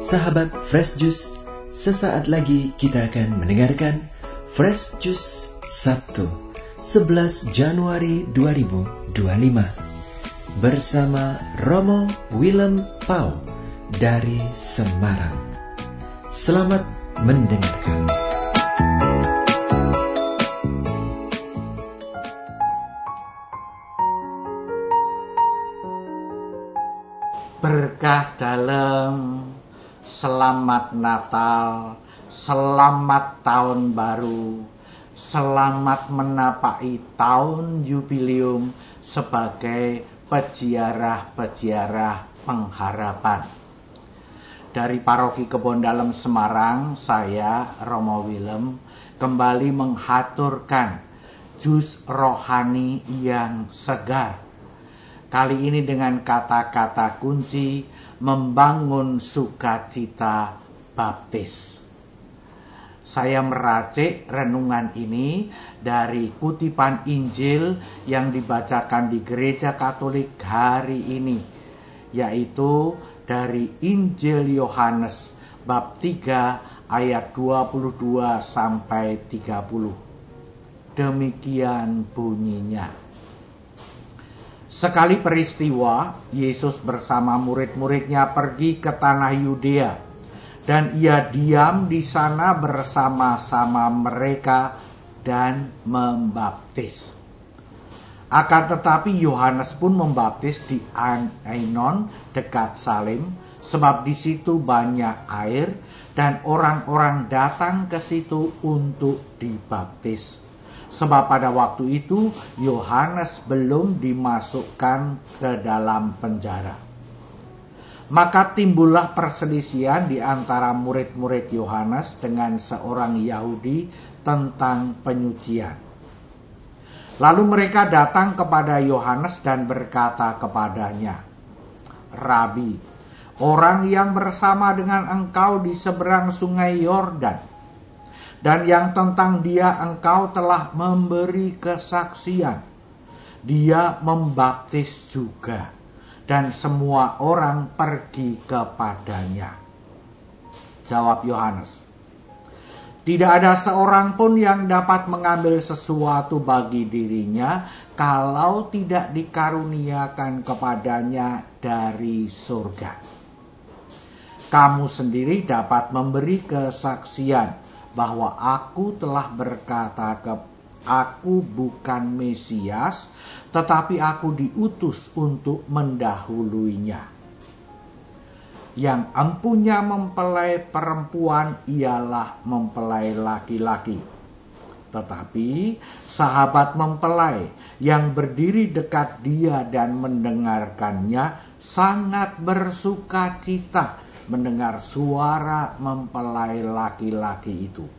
Sahabat Fresh Juice, sesaat lagi kita akan mendengarkan Fresh Juice Sabtu 11 Januari 2025 bersama Romo Willem Pau dari Semarang. Selamat mendengarkan. Berkah dalam, selamat Natal, selamat Tahun Baru, selamat menapaki tahun jubileum sebagai peziarah-peziarah pengharapan. Dari Paroki Kebon Dalem Semarang, saya Romo Willem kembali menghaturkan jus rohani yang segar. Kali ini dengan kata-kata kunci membangun sukacita baptis. Saya meracik renungan ini dari kutipan Injil yang dibacakan di Gereja Katolik hari ini, yaitu dari Injil Yohanes bab 3 ayat 22 sampai 30. Demikian bunyinya. Sekali peristiwa, Yesus bersama murid-muridnya pergi ke tanah Yudea, dan ia diam di sana bersama-sama mereka dan membaptis. Akan tetapi Yohanes pun membaptis di Ainon dekat Salim, sebab di situ banyak air dan orang-orang datang ke situ untuk dibaptis. Sebab pada waktu itu Yohanes belum dimasukkan ke dalam penjara. Maka timbullah perselisihan di antara murid-murid Yohanes dengan seorang Yahudi tentang penyucian. Lalu mereka datang kepada Yohanes dan berkata kepadanya, "Rabi, orang yang bersama dengan engkau di seberang sungai Yordan, dan yang tentang dia engkau telah memberi kesaksian, dia membaptis juga, dan semua orang pergi kepadanya." Jawab Yohanes, "Tidak ada seorang pun yang dapat mengambil sesuatu bagi dirinya kalau tidak dikaruniakan kepadanya dari surga. Kamu sendiri dapat memberi kesaksian bahwa aku telah berkata aku bukan Mesias, tetapi aku diutus untuk mendahuluinya. Yang empunya mempelai perempuan ialah mempelai laki-laki. Tetapi sahabat mempelai yang berdiri dekat dia dan mendengarkannya sangat bersukacita mendengar suara mempelai laki-laki itu.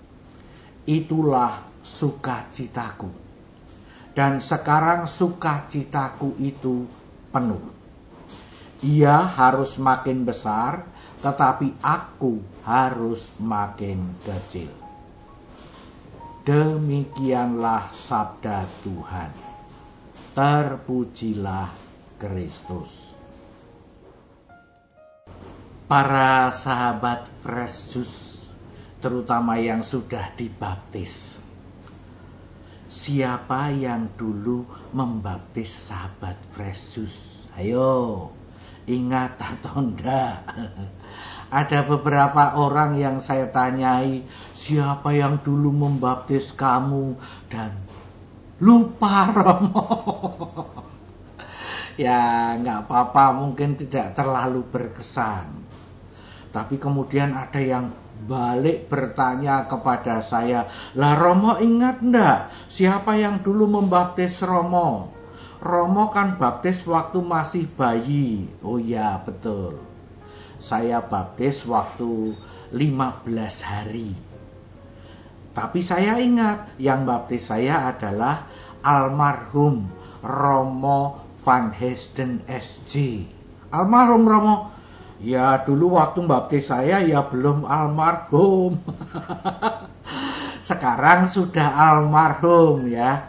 Itulah sukacitaku. Dan sekarang sukacitaku itu penuh. Ia harus makin besar, tetapi aku harus makin kecil." Demikianlah sabda Tuhan. Terpujilah Kristus. Para sahabat Fresh Juice, terutama yang sudah dibaptis, siapa yang dulu membaptis sahabat Fresh Juice? Ayo, ingat atau enggak? Ada beberapa orang yang saya tanyai, siapa yang dulu membaptis kamu, dan lupa Romo. Ya, enggak apa-apa, mungkin tidak terlalu berkesan. Tapi kemudian ada yang balik bertanya kepada saya, "Lah Romo ingat enggak siapa yang dulu membaptis Romo? Romo kan baptis waktu masih bayi." Oh ya, betul. Saya baptis waktu 15 hari. Tapi saya ingat yang baptis saya adalah almarhum Romo Van Hesden SJ. Almarhum Romo. Ya dulu waktu baptis saya ya belum almarhum. Sekarang sudah almarhum ya.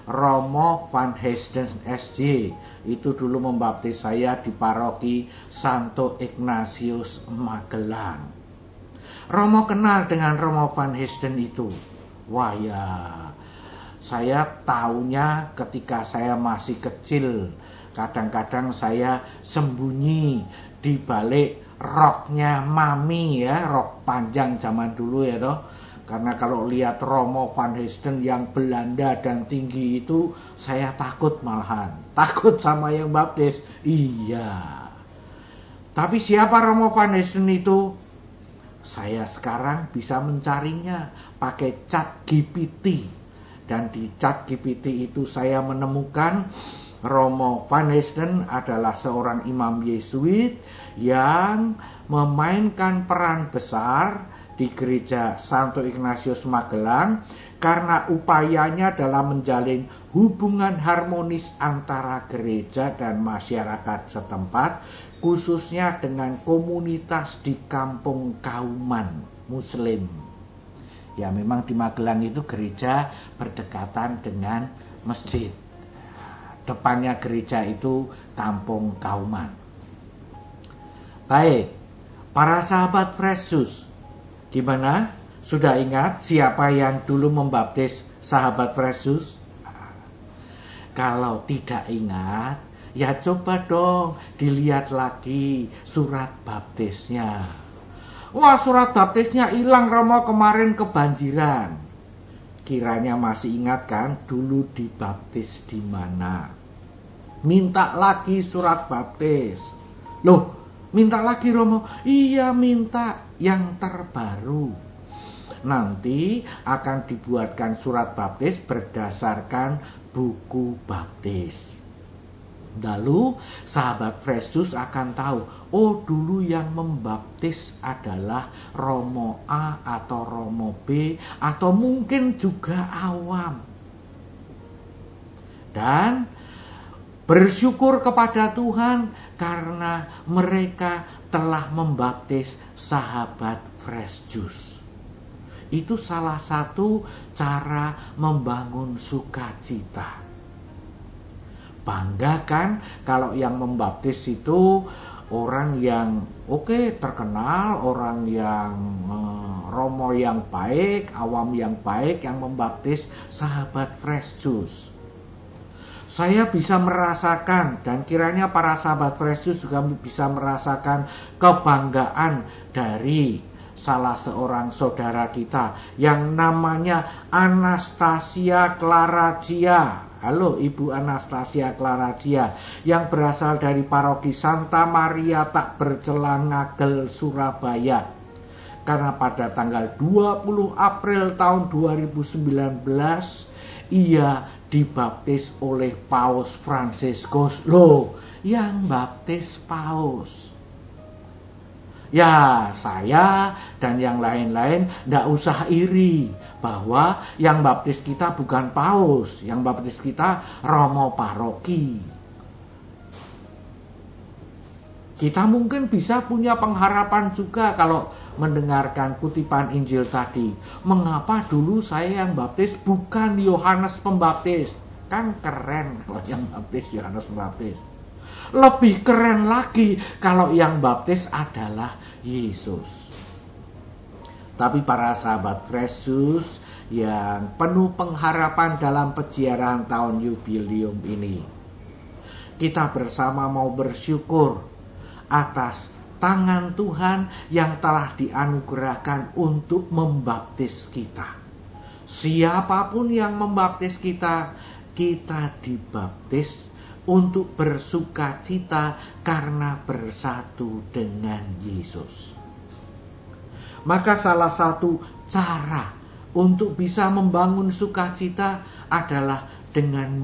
Romo Van Heesden SJ. Itu dulu membaptis saya di paroki Santo Ignatius Magelang. Romo kenal dengan Romo Van Heesden itu. Wah ya, saya tahunya ketika saya masih kecil. Kadang-kadang saya sembunyi di balik roknya mami ya, rok panjang zaman dulu ya toh. Karena kalau lihat Romo Van Heesden yang Belanda dan tinggi itu, saya takut malahan. Takut sama yang baptis. Iya. Tapi siapa Romo Van Heesden itu? Saya sekarang bisa mencarinya pakai ChatGPT. Dan di ChatGPT itu saya menemukan Romo Van Heesden adalah seorang imam Yesuit yang memainkan peran besar di gereja Santo Ignatius Magelang karena upayanya dalam menjalin hubungan harmonis antara gereja dan masyarakat setempat, khususnya dengan komunitas di kampung Kauman Muslim. Ya memang di Magelang itu gereja berdekatan dengan masjid. Depannya gereja itu kampung Kauman. Baik, para sahabat Fresh Juice, gimana? Sudah ingat siapa yang dulu membaptis sahabat Fresh Juice? Kalau tidak ingat, ya coba dong dilihat lagi surat baptisnya. Wah, surat baptisnya hilang Romo, kemarin kebanjiran. Kiranya masih ingat kan dulu dibaptis di mana? Minta lagi surat baptis. Loh, minta lagi Romo? Iya, minta yang terbaru. Nanti akan dibuatkan surat baptis berdasarkan buku baptis. Lalu sahabat Fresh Juice akan tahu, oh dulu yang membaptis adalah Romo A atau Romo B atau mungkin juga awam. Dan bersyukur kepada Tuhan karena mereka telah membaptis sahabat Fresh Juice. Itu salah satu cara membangun sukacita. Bangga kan kalau yang membaptis itu orang yang terkenal, orang yang romo yang baik, awam yang baik yang membaptis sahabat Fresh Juice. Saya bisa merasakan dan kiranya para sahabat Fresh Juice juga bisa merasakan kebanggaan dari salah seorang saudara kita yang namanya Anastasia Claracia. Halo Ibu Anastasia Claracia yang berasal dari paroki Santa Maria Tak Bercela Ngagel, Surabaya. Karena pada tanggal 20 April tahun 2019 ia dibaptis oleh Paus Fransiskus. Loh, yang baptis Paus. Ya, saya dan yang lain-lain tidak usah iri bahwa yang baptis kita bukan paus, yang baptis kita romo paroki. Kita mungkin bisa punya pengharapan juga kalau mendengarkan kutipan Injil tadi. Mengapa dulu saya yang baptis bukan Yohanes Pembaptis? Kan keren kalau yang baptis Yohanes Pembaptis. Lebih keren lagi kalau yang baptis adalah Yesus. Tapi para sahabat Fresh Juice yang penuh pengharapan dalam peziarahan tahun jubileum ini, kita bersama mau bersyukur atas tangan Tuhan yang telah dianugerahkan untuk membaptis kita. Siapapun yang membaptis kita, kita dibaptis untuk bersukacita karena bersatu dengan Yesus. Maka salah satu cara untuk bisa membangun sukacita adalah dengan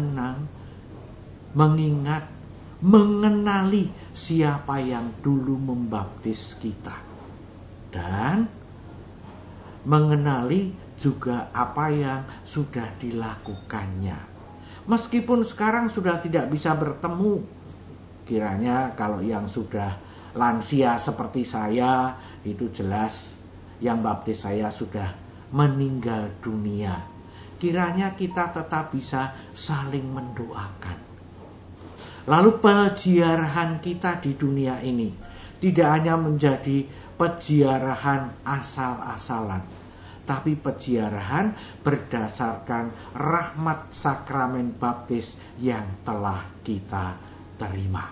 mengenali siapa yang dulu membaptis kita. Dan mengenali juga apa yang sudah dilakukannya. Meskipun sekarang sudah tidak bisa bertemu, kiranya kalau yang sudah lansia seperti saya, itu jelas yang baptis saya sudah meninggal dunia. kiranya kita tetap bisa saling mendoakan. Lalu peziarahan kita di dunia ini tidak hanya menjadi peziarahan asal-asalan, tapi peziarahan berdasarkan rahmat sakramen baptis yang telah kita terima.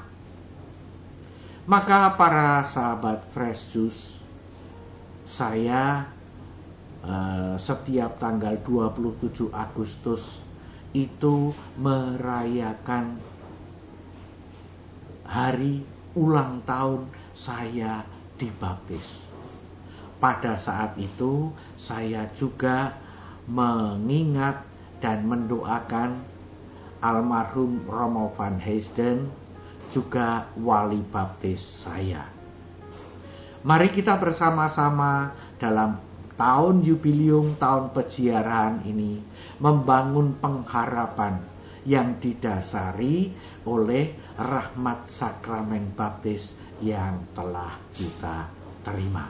Maka para sahabat Fresh Juice, saya setiap tanggal 27 Agustus itu merayakan hari ulang tahun saya dibaptis. Pada saat itu saya juga mengingat dan mendoakan almarhum Romo van Heesden, juga wali baptis saya. Mari kita bersama-sama dalam tahun jubilium, tahun peziarahan ini membangun pengharapan yang didasari oleh rahmat sakramen baptis yang telah kita terima.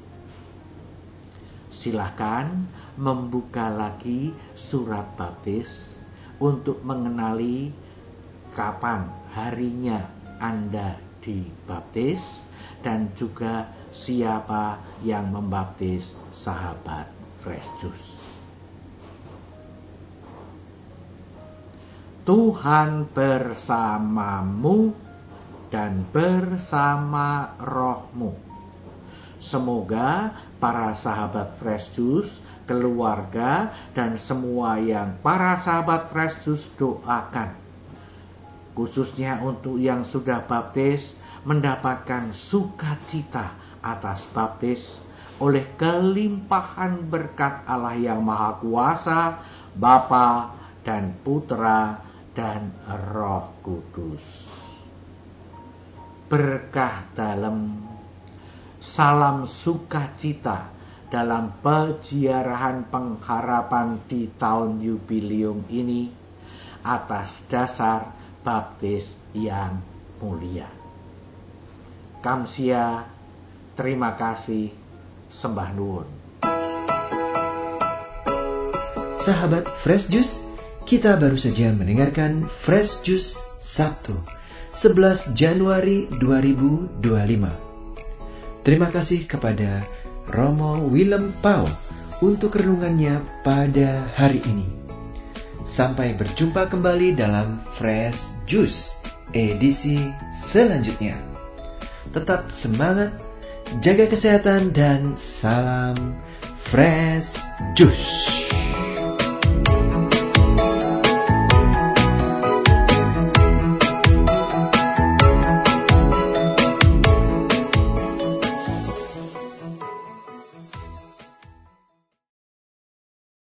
Silakan membuka lagi surat baptis untuk mengenali kapan harinya Anda dibaptis dan juga siapa yang membaptis sahabat Fresh Juice. Tuhan bersamamu dan bersama rohmu. Semoga para sahabat Fresh Juice, keluarga, dan semua yang para sahabat Fresh Juice doakan, khususnya untuk yang sudah baptis, mendapatkan sukacita atas baptis oleh kelimpahan berkat Allah yang Maha Kuasa, Bapa dan Putra dan Roh Kudus. Berkah dalam, salam sukacita dalam peziarahan pengharapan di tahun jubilium ini atas dasar baptis yang mulia. Kamsia, terima kasih, sembah nuwun. Sahabat Fresh Juice, kita baru saja mendengarkan Fresh Juice Sabtu 11 Januari 2025. Terima kasih kepada Romo Willem Pau untuk renungannya pada hari ini. Sampai berjumpa kembali dalam Fresh Juice edisi selanjutnya. Tetap semangat, jaga kesehatan, dan salam Fresh Juice.